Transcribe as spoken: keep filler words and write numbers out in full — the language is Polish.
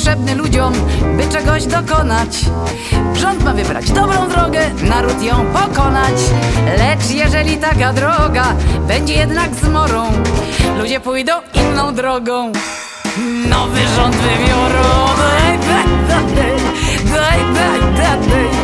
potrzebny ludziom, by czegoś dokonać. Rząd ma wybrać dobrą drogę, naród ją pokonać. Lecz jeżeli taka droga będzie jednak zmorą, ludzie pójdą inną drogą. Nowy rząd wybiorą. Daj, daj, daj, daj, daj, daj.